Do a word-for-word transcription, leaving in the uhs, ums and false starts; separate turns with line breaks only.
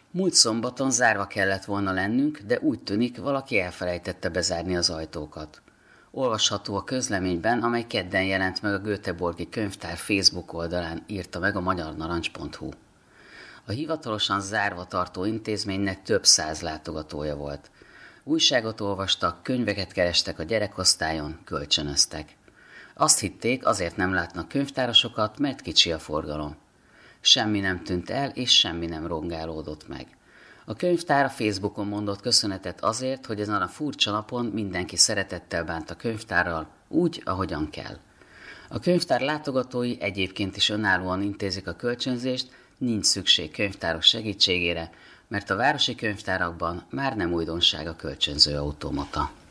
Múlt szombaton zárva kellett volna lennünk, de úgy tűnik, valaki elfelejtette bezárni az ajtókat. Olvasható a közleményben, amely kedden jelent meg a Göteborgi Könyvtár Facebook oldalán, írta meg a magyarnarancs pont hu. A hivatalosan zárva tartó intézménynek több száz látogatója volt. Újságot olvastak, könyveket kerestek a gyerekosztályon, kölcsönöztek. Azt hitték, azért nem látnak könyvtárasokat, mert kicsi a forgalom. Semmi nem tűnt el, és semmi nem rongálódott meg. A könyvtár a Facebookon mondott köszönetet azért, hogy ezen a furcsa napon mindenki szeretettel bánt a könyvtárral, úgy, ahogyan kell. A könyvtár látogatói egyébként is önállóan intézik a kölcsönzést, nincs szükség könyvtáros segítségére, mert a városi könyvtárakban már nem újdonság a kölcsönző automata.